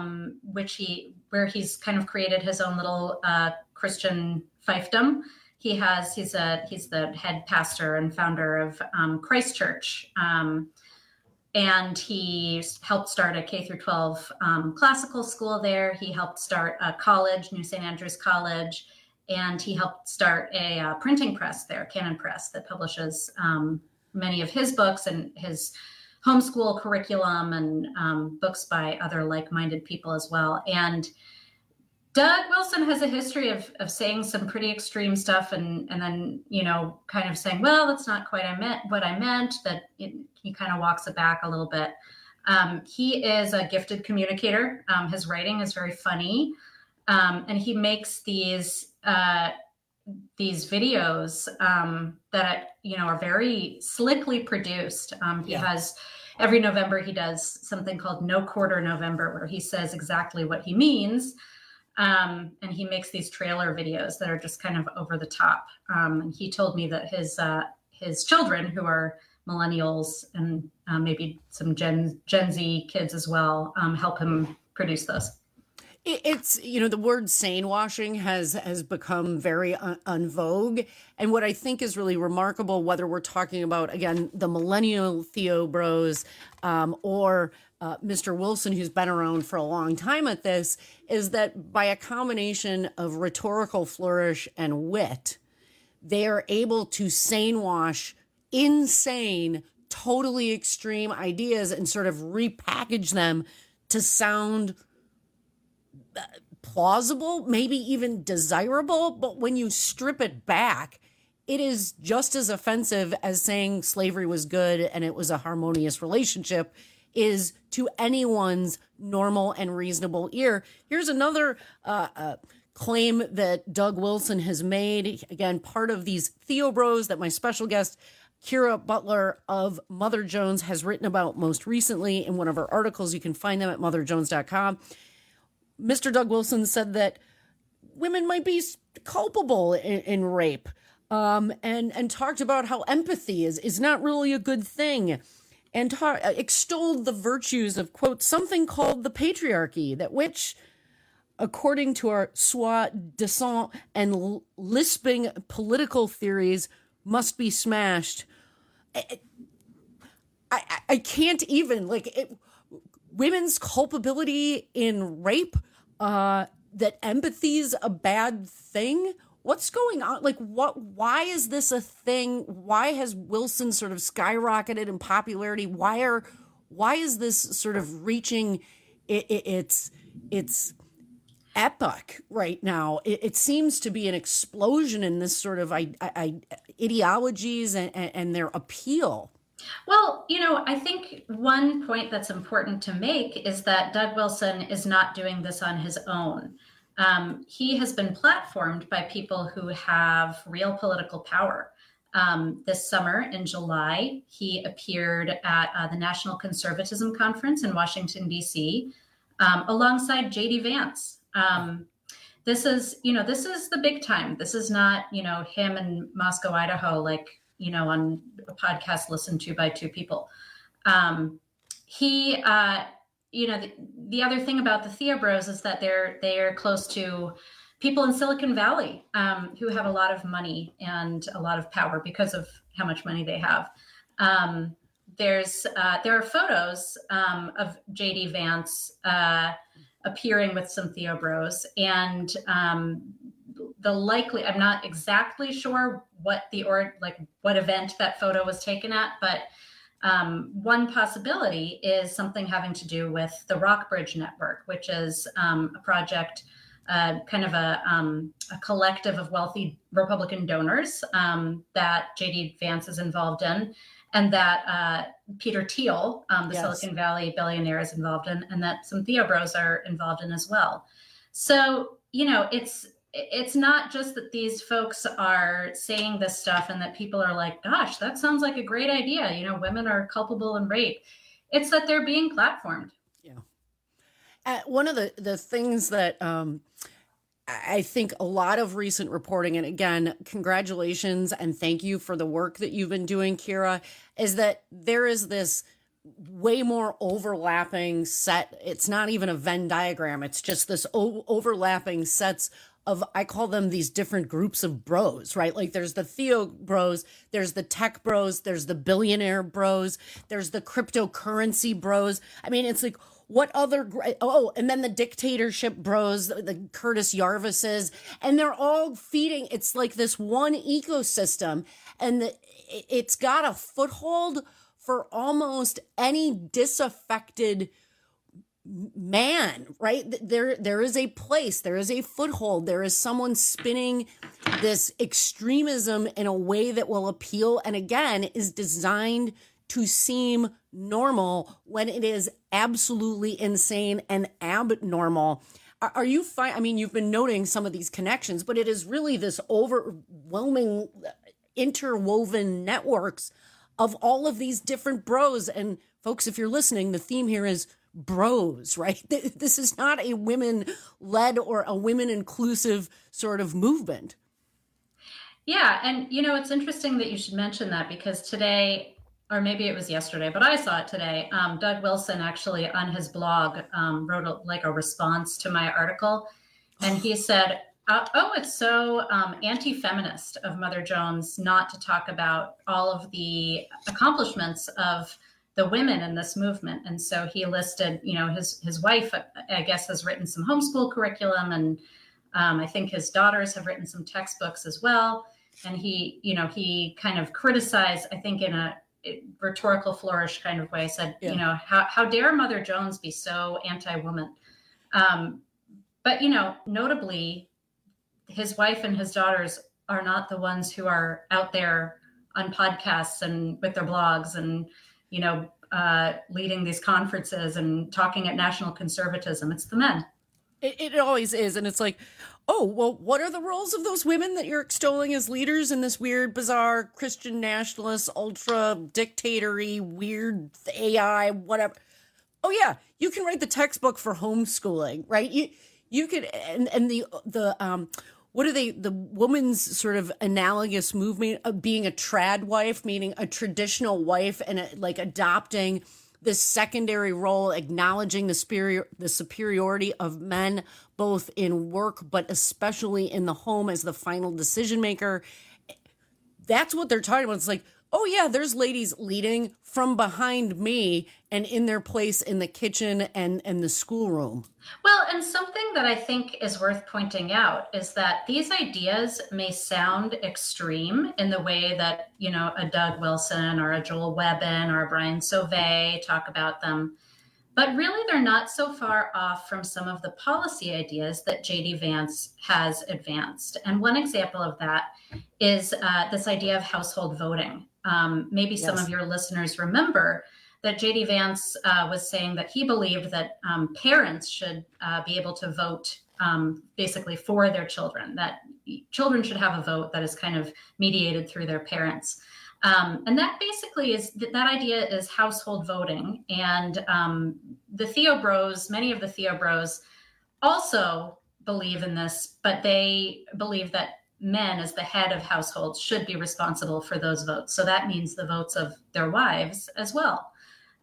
where he's kind of created his own little Christian fiefdom. He's the head pastor and founder of Christ Church. And he helped start a K through 12 classical school there. He helped start a college, New St. Andrews College. and he helped start a printing press there, Canon Press, that publishes many of his books and his homeschool curriculum and books by other like-minded people as well. And Doug Wilson has a history of saying some pretty extreme stuff and then, kind of saying, well, that's not quite what I meant, that he kind of walks it back a little bit. He is a gifted communicator. His writing is very funny. And he makes these videos that, are very slickly produced. He has, every November, he does something called No Quarter November, where he says exactly what he means. And he makes these trailer videos that are just kind of over the top. And he told me that his children, who are millennials and maybe some Gen Z kids as well, help him produce those. It's, the word sane washing has become very en vogue. And what I think is really remarkable, whether we're talking about, again, the millennial Theo Bros or Mr. Wilson, who's been around for a long time at this, is that by a combination of rhetorical flourish and wit, they are able to sane wash insane, totally extreme ideas and sort of repackage them to sound plausible, maybe even desirable. But when you strip it back, it is just as offensive as saying slavery was good and it was a harmonious relationship is to anyone's normal and reasonable ear. Here's another claim that Doug Wilson has made. Again, part of these Theo Bros that my special guest, Kira Butler of Mother Jones, has written about most recently in one of her articles. You can find them at motherjones.com. Mr. Doug Wilson said that women might be culpable in rape, and talked about how empathy is not really a good thing, and extolled the virtues of, quote, something called the patriarchy, that which, according to our soi disant and lisping political theories, must be smashed. I can't even, women's culpability in rape, that empathy's a bad thing. What's going on? Why is this a thing? Why has Wilson sort of skyrocketed in popularity? Why is this sort of reaching its epoch right now? It seems to be an explosion in this sort of ideologies and their appeal. Well, I think one point that's important to make is that Doug Wilson is not doing this on his own. He has been platformed by people who have real political power. This summer in July, he appeared at the National Conservatism Conference in Washington, D.C., alongside J.D. Vance. This is the big time. This is not, him in Moscow, Idaho, on a podcast listened to by two people. The other thing about the Theo Bros is that they are close to people in Silicon Valley who have a lot of money and a lot of power because of how much money they have. There are photos of J.D. Vance appearing with some Theo Bros, and I'm not exactly sure what what event that photo was taken at, but one possibility is something having to do with the Rockbridge Network, which is a project, kind of a collective of wealthy Republican donors that J.D. Vance is involved in, and that Peter Thiel, the Silicon Valley billionaire, is involved in, and that some Theo Bros are involved in as well. So, it's not just that these folks are saying this stuff and that people are like, gosh, that sounds like a great idea. Women are culpable in rape. It's that they're being platformed. Yeah. One of the things that I think a lot of recent reporting, and again, congratulations and thank you for the work that you've been doing, Kira, is that there is this way more overlapping set. It's not even a Venn diagram. It's just this overlapping sets of, I call them these different groups of bros, right? There's the Theo Bros, there's the tech bros, there's the billionaire bros, there's the cryptocurrency bros. I mean, it's what other, and then the dictatorship bros, the Curtis Yarvises, and they're all feeding. It's like this one ecosystem, and it's got a foothold for almost any disaffected man, right? There is a place, there is a foothold, there is someone spinning this extremism in a way that will appeal, and again, is designed to seem normal when it is absolutely insane and abnormal. Are you fine? I mean, you've been noting some of these connections, but it is really this overwhelming, interwoven networks of all of these different bros. And folks, if you're listening, the theme here is bros, right? This is not a women-led or a women-inclusive sort of movement. Yeah, and it's interesting that you should mention that, because today, or maybe it was yesterday, but I saw it today, Doug Wilson actually on his blog wrote a response to my article. And he said, it's so anti-feminist of Mother Jones not to talk about all of the accomplishments of the women in this movement. And so he listed, his wife, I guess, has written some homeschool curriculum, and I think his daughters have written some textbooks as well. And he kind of criticized, I think in a rhetorical flourish kind of way, said, how dare Mother Jones be so anti-woman? But, notably, his wife and his daughters are not the ones who are out there on podcasts and with their blogs and, leading these conferences and talking at National Conservatism. It's the men. It always is. And it's like, oh, well, what are the roles of those women that you're extolling as leaders in this weird, bizarre Christian nationalist, ultra dictatory, weird AI, whatever? Oh, yeah, you can write the textbook for homeschooling, right? You could, and the what are they, the woman's sort of analogous movement of being a trad wife, meaning a traditional wife, and adopting this secondary role, acknowledging the superiority of men, both in work, but especially in the home as the final decision maker. That's what they're talking about. It's like, oh yeah, there's ladies leading from behind me and in their place in the kitchen and the schoolroom. Well, and something that I think is worth pointing out is that these ideas may sound extreme in the way that, a Doug Wilson or a Joel Webbin or a Brian Sauvé talk about them. But really, they're not so far off from some of the policy ideas that J.D. Vance has advanced. And one example of that is this idea of household voting. Maybe some of your listeners remember that J.D. Vance was saying that he believed that parents should be able to vote basically for their children, that children should have a vote that is kind of mediated through their parents. And that basically is, that idea is household voting. And the Theo Bros, many of the Theo Bros also believe in this, but they believe that men as the head of households should be responsible for those votes. So that means the votes of their wives as well.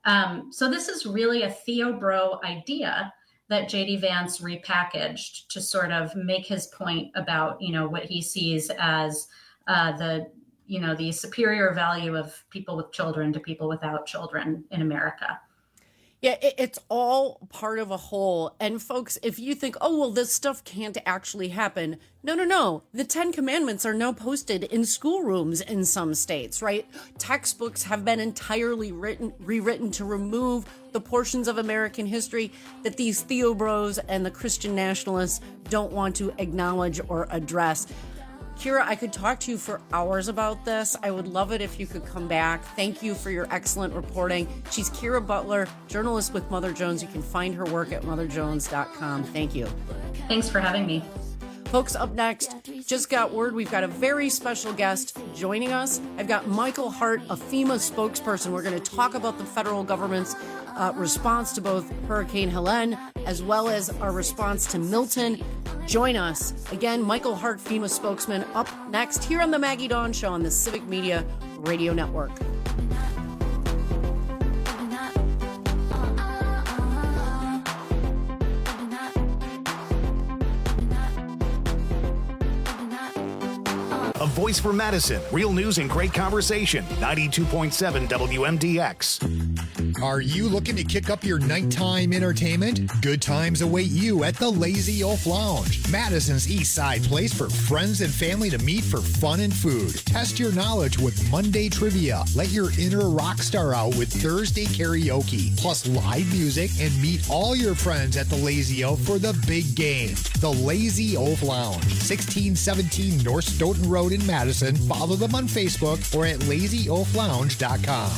So this is really a Theo Bro idea that J.D. Vance repackaged to sort of make his point about, what he sees as the superior value of people with children to people without children in America. Yeah, it's all part of a whole. And folks, if you think, oh, well, this stuff can't actually happen. No. The 10 Commandments are now posted in schoolrooms in some states, right? Textbooks have been entirely rewritten to remove the portions of American history that these Theo Bros and the Christian nationalists don't want to acknowledge or address. Kira, I could talk to you for hours about this. I would love it if you could come back. Thank you for your excellent reporting. She's Kira Butler, journalist with Mother Jones. You can find her work at motherjones.com. Thank you. Thanks for having me. Folks, up next, just got word we've got a very special guest joining us. I've got Michael Hart, a FEMA spokesperson. We're going to talk about the federal government's response to both Hurricane Helene as well as our response to Milton. Join us. Again, Michael Hart, FEMA spokesman, up next here on the Maggie Dawn Show on the Civic Media Radio Network. A voice for Madison. Real news and great conversation. 92.7 WMDX. Are you looking to kick up your nighttime entertainment? Good times await you at the Lazy Oaf Lounge, Madison's East Side place for friends and family to meet for fun and food. Test your knowledge with Monday trivia. Let your inner rock star out with Thursday karaoke, plus live music, and meet all your friends at the Lazy Oaf for the big game. The Lazy Oaf Lounge, 1617 North Stoughton Road in Madison. Follow them on Facebook or at lazyoaflounge.com.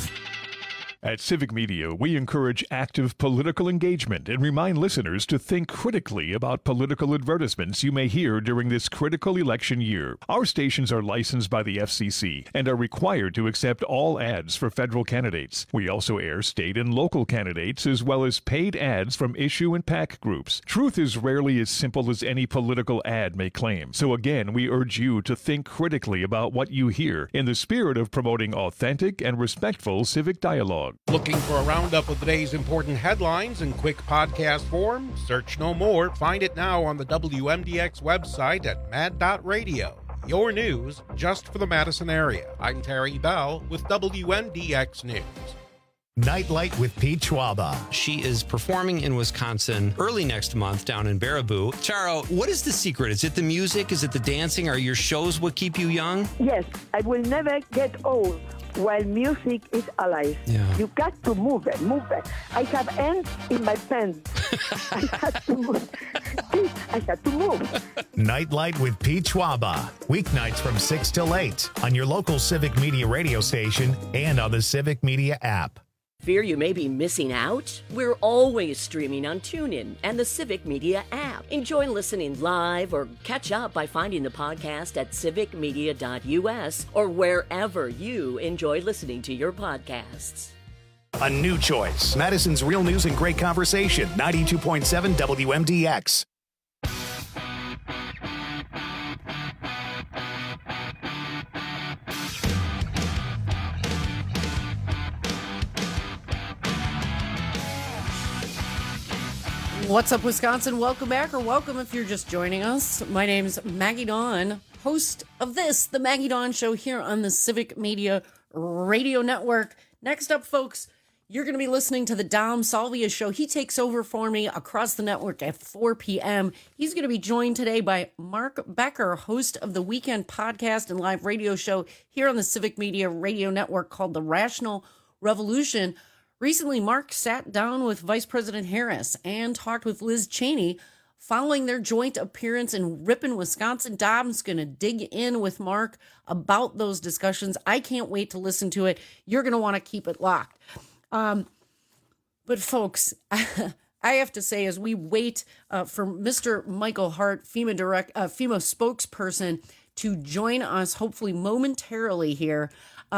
At Civic Media, we encourage active political engagement and remind listeners to think critically about political advertisements you may hear during this critical election year. Our stations are licensed by the FCC and are required to accept all ads for federal candidates. We also air state and local candidates as well as paid ads from issue and PAC groups. Truth is rarely as simple as any political ad may claim. So again, we urge you to think critically about what you hear in the spirit of promoting authentic and respectful civic dialogue. Looking for a roundup of the day's important headlines in quick podcast form? Search no more. Find it now on the WMDX website at mad.radio. Your news just for the Madison area. I'm Terry Bell with WMDX News. Nightlight with Pete Schwaba. She is performing in Wisconsin early next month down in Baraboo. Charo, what is the secret? Is it the music? Is it the dancing? Are your shows what keep you young? Yes, I will never get old while music is alive. Yeah. You got to move it. I have ants in my pants. I had to move. I had to move. Nightlight with Pete Schwaba. Weeknights from 6 till 8 on your local Civic Media radio station and on the Civic Media app. Fear you may be missing out? We're always streaming on TuneIn and the Civic Media app. Enjoy listening live or catch up by finding the podcast at civicmedia.us or wherever you enjoy listening to your podcasts. A new choice. Madison's Real News and Great Conversation. 92.7 WMDX. What's up, Wisconsin? Welcome back, or welcome if you're just joining us. My name's Maggie Dawn, host of this, The Maggie Dawn Show, here on the Civic Media Radio Network. Next up, folks, you're going to be listening to the Dom Salvia Show. He takes over for me across the network at 4 p.m. He's going to be joined today by Mark Becker, host of the weekend podcast and live radio show here on the Civic Media Radio Network called The Rational Revolution. Recently, Mark sat down with Vice President Harris and talked with Liz Cheney following their joint appearance in Ripon, Wisconsin. Dom's going to dig in with Mark about those discussions. I can't wait to listen to it. You're going to want to keep it locked. But folks, I have to say, as we wait for Mr. Michael Hart, FEMA spokesperson, to join us, hopefully momentarily here,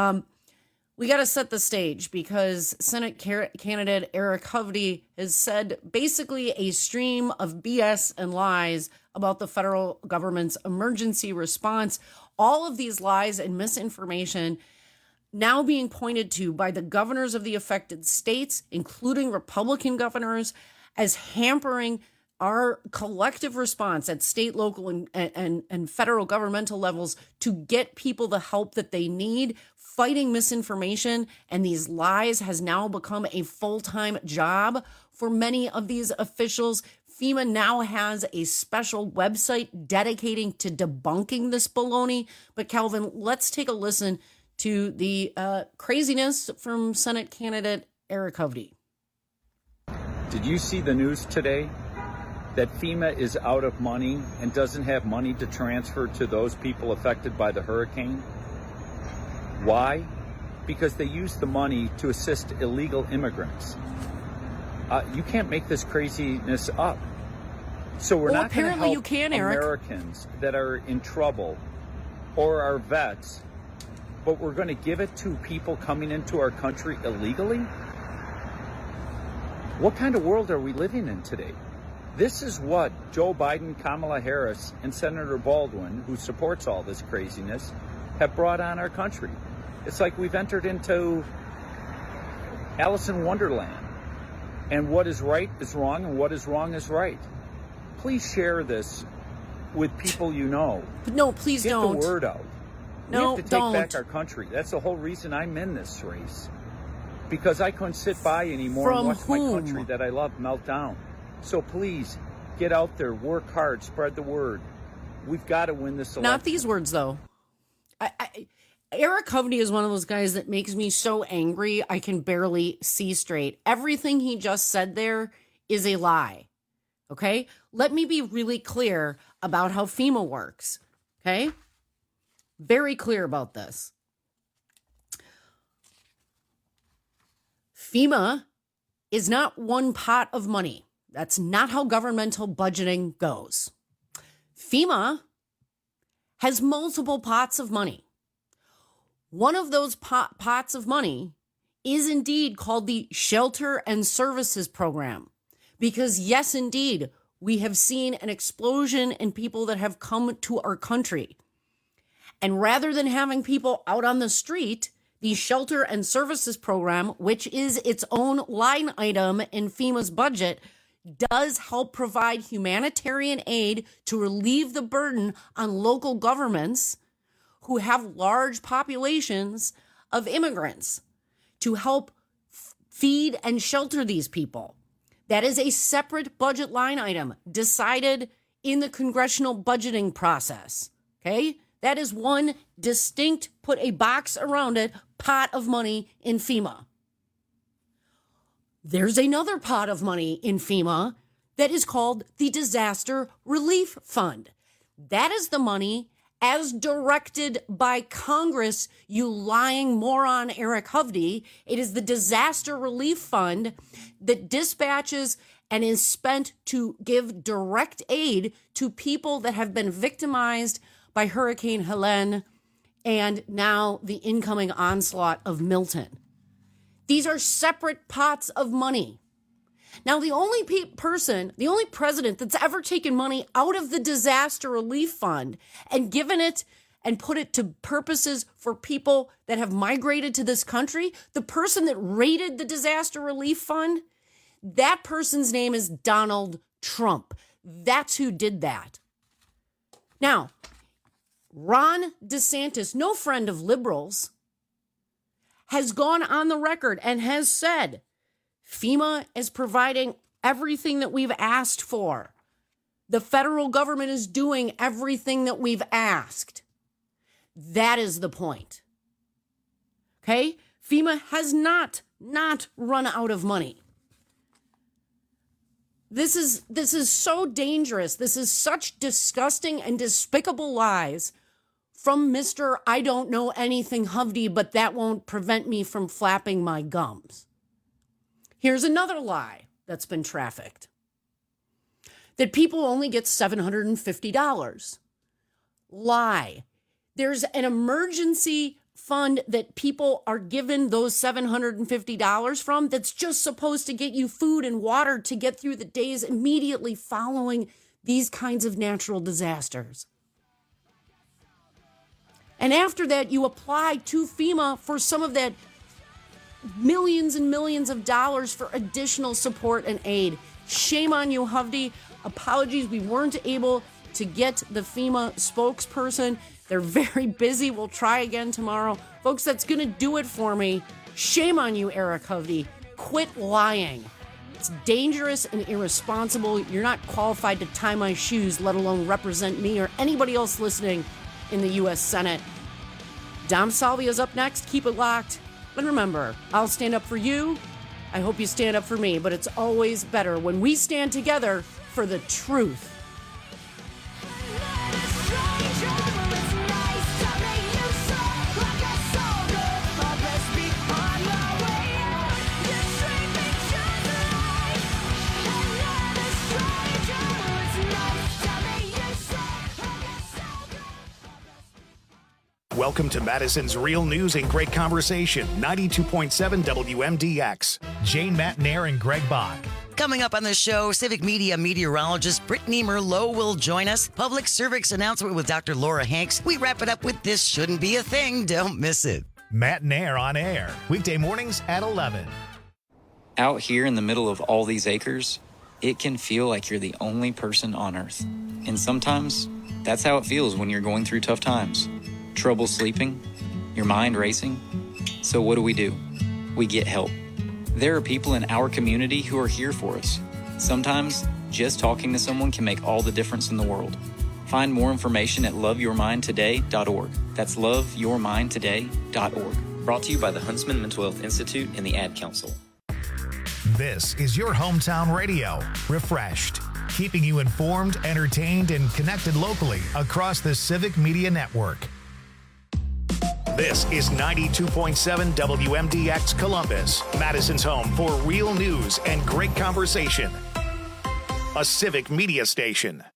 we got to set the stage because Senate candidate Eric Hovde has said basically a stream of BS and lies about the federal government's emergency response. All of these lies and misinformation now being pointed to by the governors of the affected states, including Republican governors, as hampering our collective response at state, local, and federal governmental levels to get people the help that they need. Fighting misinformation and these lies has now become a full-time job for many of these officials. FEMA now has a special website dedicating to debunking this baloney. But Calvin, let's take a listen to the craziness from Senate candidate Eric Hovde. Did you see the news today that FEMA is out of money and doesn't have money to transfer to those people affected by the hurricane? Why? Because they use the money to assist illegal immigrants. You can't make this craziness up. So we're not going to help Americans that are in trouble or our vets, but we're going to give it to people coming into our country illegally? What kind of world are we living in today? This is what Joe Biden, Kamala Harris, and Senator Baldwin, who supports all this craziness, have brought on our country. It's like we've entered into Alice in Wonderland. And what is right is wrong, and what is wrong is right. Please share this with people you know. No, please don't. Get the word out. No, we have to take back our country. That's the whole reason I'm in this race. because I couldn't sit by anymore From and watch whom? my country that I love melt down. So please, get out there, work hard, spread the word. We've got to win this election. Not these words, though. Eric Hovde is one of those guys that makes me so angry I can barely see straight. Everything he just said there is a lie. Okay? Let me be really clear about how FEMA works. Okay? Very clear about this. FEMA is not one pot of money. That's not how governmental budgeting goes. FEMA has multiple pots of money. One of those pots of money is indeed called the Shelter and Services Program. Because yes, indeed, we have seen an explosion in people that have come to our country. And rather than having people out on the street, the Shelter and Services Program, which is its own line item in FEMA's budget, does help provide humanitarian aid to relieve the burden on local governments who have large populations of immigrants to help feed and shelter these people. That is a separate budget line item decided in the congressional budgeting process. Okay? That is one distinct, put a box around it, pot of money in FEMA. There's another pot of money in FEMA that is called the Disaster Relief Fund. That is the money as directed by Congress, you lying moron Eric Hovde. It is the Disaster Relief Fund that dispatches and is spent to give direct aid to people that have been victimized by Hurricane Helene and now the incoming onslaught of Milton. These are separate pots of money. Now, the only the only president that's ever taken money out of the Disaster Relief Fund and given it and put it to purposes for people that have migrated to this country, the person that raided the Disaster Relief Fund, that person's name is Donald Trump. That's who did that. Now, Ron DeSantis, no friend of liberals, has gone on the record and has said FEMA is providing everything that we've asked for. The federal government is doing everything that we've asked. That is the point. Okay? FEMA has not run out of money. This is so dangerous. This is such disgusting and despicable lies from Mr. I don't know anything Hovde, but that won't prevent me from flapping my gums. Here's another lie that's been trafficked. That people only get $750. Lie. There's an emergency fund that people are given those $750 from that's just supposed to get you food and water to get through the days immediately following these kinds of natural disasters. And after that, you apply to FEMA for some of that millions and millions of dollars for additional support and aid. Shame on you, Hovde. Apologies, we weren't able to get the FEMA spokesperson. They're very busy. We'll try again tomorrow. Folks, that's going to do it for me. Shame on you, Eric Hovde. Quit lying. It's dangerous and irresponsible. You're not qualified to tie my shoes, let alone represent me or anybody else listening in the U.S. Senate. Dom Salvia is up next. Keep it locked. And remember, I'll stand up for you. I hope you stand up for me, but it's always better when we stand together for the truth. Welcome to Madison's Real News and Great Conversation, 92.7 WMDX. Jane Matnair and Greg Bach. Coming up on the show, Civic Media meteorologist Brittany Merlot will join us. Public service announcement with Dr. Laura Hanks. We wrap it up with This Shouldn't Be a Thing. Don't miss it. Matnair on air, weekday mornings at 11. Out here in the middle of all these acres, it can feel like you're the only person on Earth. And sometimes, that's how it feels when you're going through tough times. Trouble sleeping, your mind racing. So what do? We get help. There are people in our community who are here for us. Sometimes, just talking to someone can make all the difference in the world. Find more information at loveyourmindtoday.org. That's loveyourmindtoday.org. Brought to you by the Huntsman Mental Health Institute and the Ad Council. This is your hometown radio, Refreshed, keeping you informed, entertained, and connected locally across the Civic Media Network. This is 92.7 WMDX Columbus, Madison's home for real news and great conversation. A Civic Media station.